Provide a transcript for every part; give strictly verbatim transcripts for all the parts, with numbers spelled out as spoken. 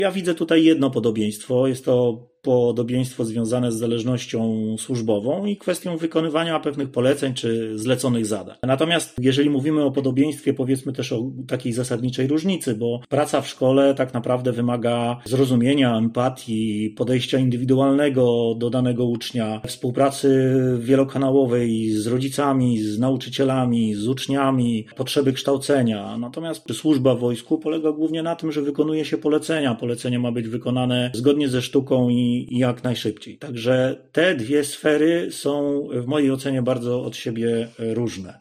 Ja widzę tutaj jedno podobieństwo. Jest to podobieństwo związane z zależnością służbową i kwestią wykonywania pewnych poleceń czy zleconych zadań. Natomiast jeżeli mówimy o podobieństwie, powiedzmy też o takiej zasadniczej różnicy, bo praca w szkole tak naprawdę wymaga zrozumienia, empatii, podejścia indywidualnego do danego ucznia, współpracy wielokanałowej z rodzicami, z nauczycielami, z uczniami, potrzeby kształcenia. Natomiast służba w wojsku polega głównie na tym, że wykonuje się polecenia. Polecenie ma być wykonane zgodnie ze sztuką i i jak najszybciej. Także te dwie sfery są w mojej ocenie bardzo od siebie różne.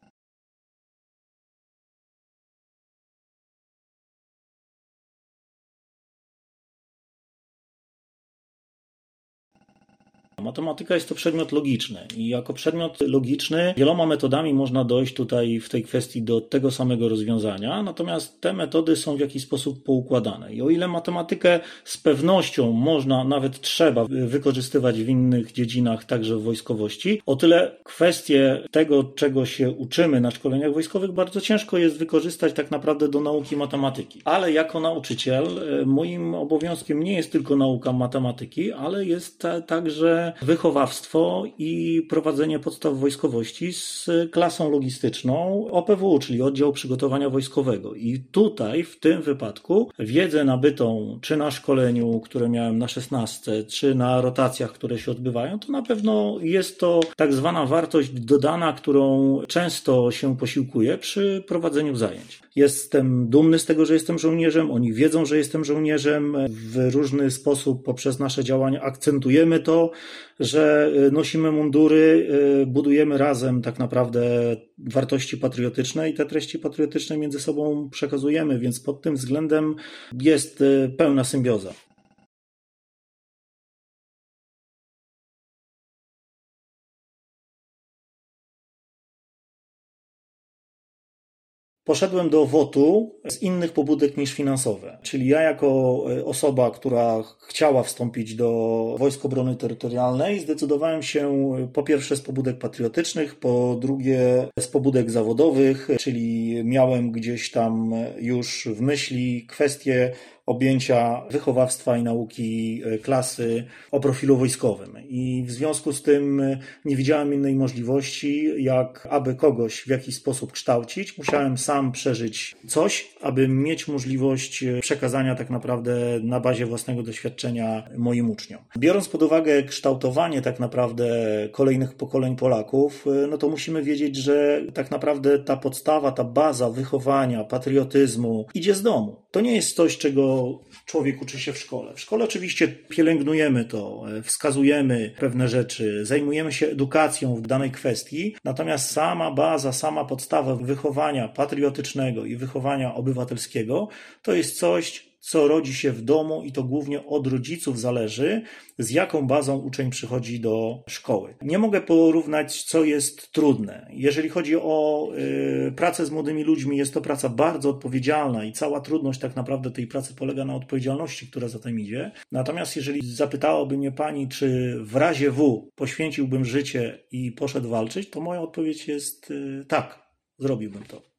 Matematyka jest to przedmiot logiczny i jako przedmiot logiczny wieloma metodami można dojść tutaj w tej kwestii do tego samego rozwiązania, natomiast te metody są w jakiś sposób poukładane. I o ile matematykę z pewnością można, nawet trzeba wykorzystywać w innych dziedzinach, także w wojskowości, o tyle kwestie tego, czego się uczymy na szkoleniach wojskowych, bardzo ciężko jest wykorzystać tak naprawdę do nauki matematyki. Ale jako nauczyciel moim obowiązkiem nie jest tylko nauka matematyki, ale jest także wychowawstwo i prowadzenie podstaw wojskowości z klasą logistyczną O P W, czyli Oddział Przygotowania Wojskowego. I tutaj w tym wypadku wiedzę nabytą czy na szkoleniu, które miałem na szesnastce, czy na rotacjach, które się odbywają, to na pewno jest to tak zwana wartość dodana, którą często się posiłkuję przy prowadzeniu zajęć. Jestem dumny z tego, że jestem żołnierzem, oni wiedzą, że jestem żołnierzem. W różny sposób poprzez nasze działania akcentujemy to, że nosimy mundury, budujemy razem tak naprawdę wartości patriotyczne i te treści patriotyczne między sobą przekazujemy, więc pod tym względem jest pełna symbioza. Poszedłem do W O T-u z innych pobudek niż finansowe, czyli ja jako osoba, która chciała wstąpić do Wojsk Obrony Terytorialnej, zdecydowałem się po pierwsze z pobudek patriotycznych, po drugie z pobudek zawodowych, czyli miałem gdzieś tam już w myśli kwestie objęcia wychowawstwa i nauki klasy o profilu wojskowym. I w związku z tym nie widziałem innej możliwości, jak aby kogoś w jakiś sposób kształcić. Musiałem sam przeżyć coś, aby mieć możliwość przekazania tak naprawdę na bazie własnego doświadczenia moim uczniom. Biorąc pod uwagę kształtowanie tak naprawdę kolejnych pokoleń Polaków, no to musimy wiedzieć, że tak naprawdę ta podstawa, ta baza wychowania, patriotyzmu idzie z domu. To nie jest coś, czego człowiek uczy się w szkole. W szkole oczywiście pielęgnujemy to, wskazujemy pewne rzeczy, zajmujemy się edukacją w danej kwestii, natomiast sama baza, sama podstawa wychowania patriotycznego i wychowania obywatelskiego to jest coś, co rodzi się w domu i to głównie od rodziców zależy, z jaką bazą uczeń przychodzi do szkoły. Nie mogę porównać, co jest trudne. Jeżeli chodzi o y, pracę z młodymi ludźmi, jest to praca bardzo odpowiedzialna i cała trudność tak naprawdę tej pracy polega na odpowiedzialności, która za tym idzie. Natomiast jeżeli zapytałaby mnie pani, czy w razie W poświęciłbym życie i poszedł walczyć, to moja odpowiedź jest y, tak, zrobiłbym to.